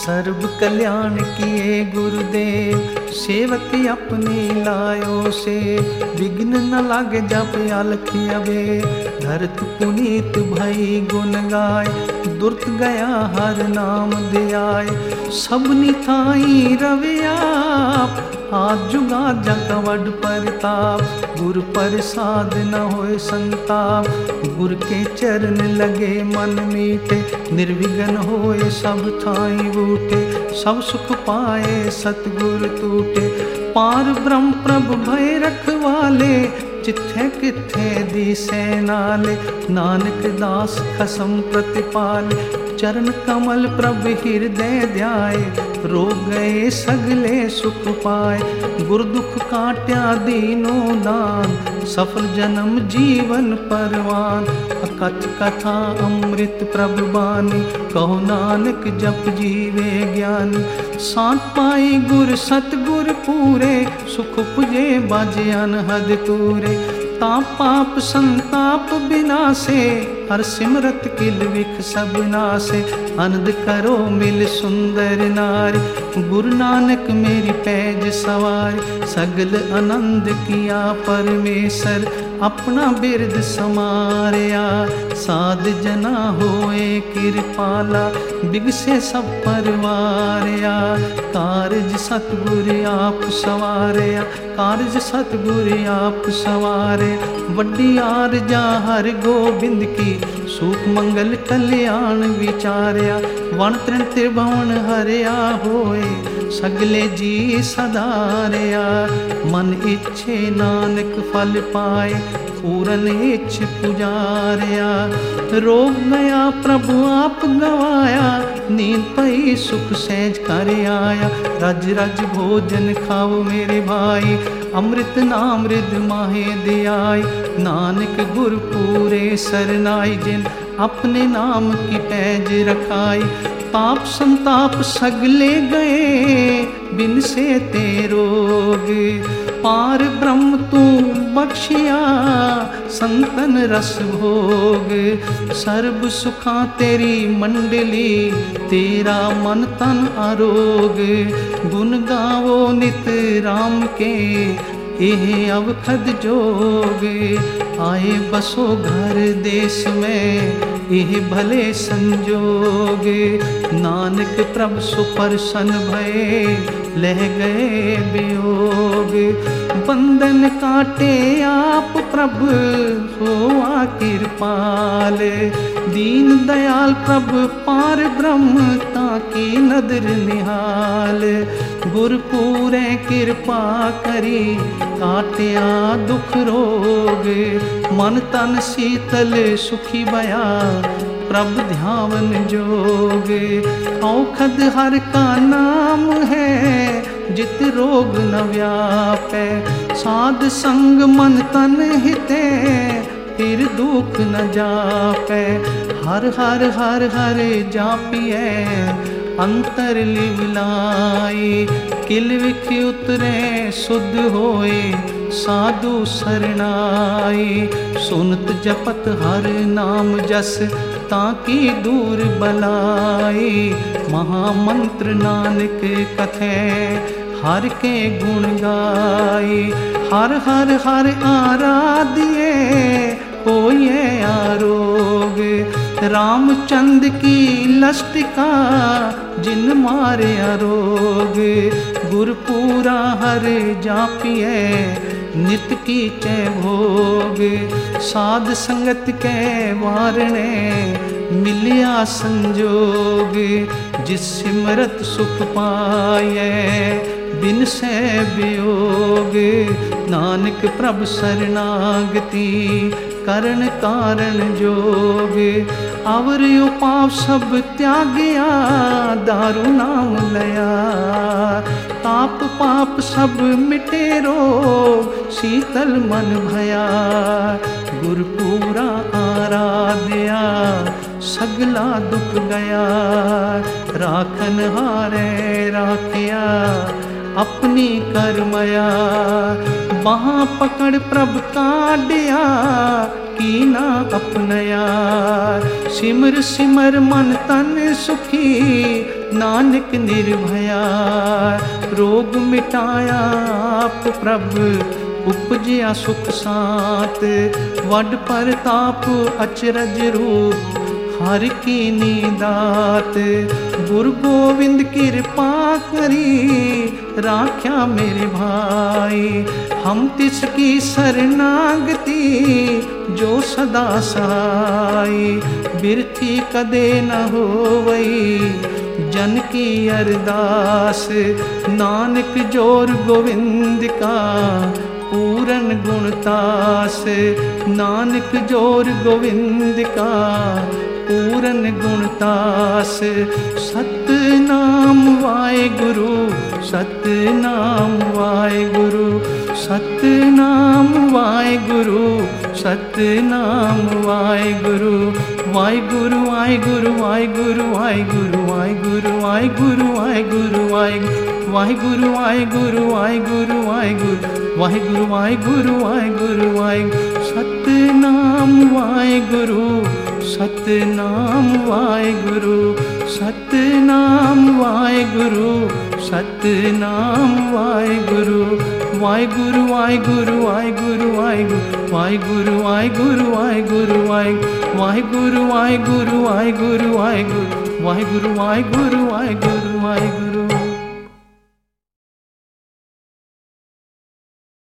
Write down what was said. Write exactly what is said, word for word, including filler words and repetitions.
सर्व कल्याण किए गुरुदेव, सेवक अपनी लायो से। विघ्न न लागे जप अलख अबे, धरत पुनीत भई गुण गाय। दुर्त गया हर नाम ध्याय, सबनी थाई रवे आप। आज जुगा जग वड परताप, गुर प्रसाद न होए संताप। गुर के चरण लगे मन मीठे, निर्विघ्न होए सब थाई बूटे। सब सुख पाए सतगुर टूटे, पार ब्रह्म प्रभु भय रखवाले। जिथे किथे दिसे नाले, नानक दास खसम प्रतिपाले। चरण कमल प्रभु हृदय ध्याए, रोग गए सगले सुख पाए। गुर दुख काट्या दीनो दान, सफल जन्म जीवन परवान। अकथ कथा अमृत प्रभु बानी, कहो नानक जप जीवे ज्ञानी। सांत पाई गुर सतगुर पूरे, सुख पुजे बाजे अनहद तूरे। ताप पाप संताप बिनासे, हर सिमरत किल विख सब नासे। आनंद करो मिल सुंदर नारी, गुरु नानक मेरी पैज सवारी। सगल आनंद किया परमेसर, अपना बिरद समारया। साध जना होए कृपाला, बिगसे सब परवारया। कारज सतगुर आप सवारया, कारज सतगुर आप सवारे। वड्डी आरजा हर गोबिंद की, सुख मंगल कल्याण विचारया। वन तृण त्रिभुवन हरया होए, सगले जी सदारया। मन इच्छे नानक फल पाए, पूरन इच्छ पुजारया। रोग गया प्रभु आप गवाया, नींद पई सुख सहज कर आया। रज रज भोजन खाओ मेरे भाई, अमृत नाम रिद माहे दियाई। नानक गुर पूरे सरनाई, जिन अपने नाम की पैज रखाई। ताप संताप सगले गए, बिन से ते रोग। पार ब्रह्म तू बख्शिया, संतन रस भोग। सर्व सुखा तेरी मंडली, तेरा मन तन आरोग। गुण गावो नित राम के, एह अवखद जोग। आए बसो घर देश में, एह भले संजोग। नानक प्रभु सुपरसन भये, लह गए वियोग। बंधन काटे आप प्रभु, होआ कृपाल। दीन दयाल प्रभु पार ब्रह्म, ताकी नदर निहाल। गुर पूरे कृपा करी, काटिया दुख रोग। मन तन शीतल सुखी बया, प्रभु ध्यान जोग। औखद हर का नाम है, जित रोग न व्यापै। साध संग मन तन हिते, फिर दुख न जापै। हर हर हर हर जापिए, अंतर लिवलाई। किल विख उतरे सुध होए, साधु सरनाई। सुनत जपत हर नाम जस, ताकि दूर बलाई। महामंत्र नानक कथे, हर के गुण गाई। हर हर हर आराध्य, होए आरोग। रामचंद्र की लस्टिका, जिन मारे आरोग। गुर पूरा हर जापिए, नित की चय भोग। साध संगत के वारणे, मिलिया संजोग। जिस सिमरत सुख पाए, बिन से वियोग। नानक प्रभु शरणागति, करण कारण जोग। अवर उपाव सब त्यागया, दारू नाम लया। ताप पाप सब मिटे रोग, शीतल मन भया। गुर पूरा आराध्या, सगला दुख गया। राखन हारे राखिया, अपनी करमया। वहाँ पकड़ प्रभ काढ़िया, कीना अपनया। सिमर सिमर मन तन सुखी, नानक निर्भया। रोग मिटाया आप प्रभ उपजिया सुख सात। वड परताप अचरज रूप हर की नीदात। गुरु गोविंद कृपा करी राख्या मेरे भाई। हम तिसकी शरणागति जो सदा सहाय। बिरथी कदे न होवई जन की अरदास। नानक जोर गोविंद का पूरन गुणतास। नानक जोर गोविंद का पूरन गुणतास। सतनाम वाहेगुरु सतनाम वाहेगुरु सतनाम वाहेगुरु सतनाम वाहेगुरु। वाहेगुरु वाहेगुरु वाहेगुरु वाहेगुरु वाहेगुरु वाहेगुरु वाहेगुरु वाहेगुरु वाहेगुरु वाहेगुरु वाहेगुरु वाहेगुरु वाहेगुरु वाहेगुरु वाहेगुरु। सतनाम वाहेगुरु सतनाम वाहेगुरु सतनाम वाहेगुरु सतनाम वाहेगुरु। वाहेगुरु वाहेगुरु वाहेगुरु वाहेगुरु वाहेगुरु वाहेगुरु वाहेगुरु वाहेगुरु वाहेगुरु वाहेगुरु वाहेगुरु वाहेगुरु वाहेगुरु वाहेगुरु वाहेगुरु।